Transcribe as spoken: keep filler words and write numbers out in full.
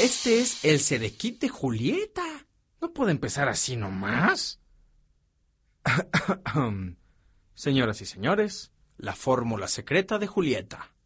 Este es el Sedekit de Julieta. No puede empezar así nomás. Señoras y señores, la fórmula secreta de Julieta.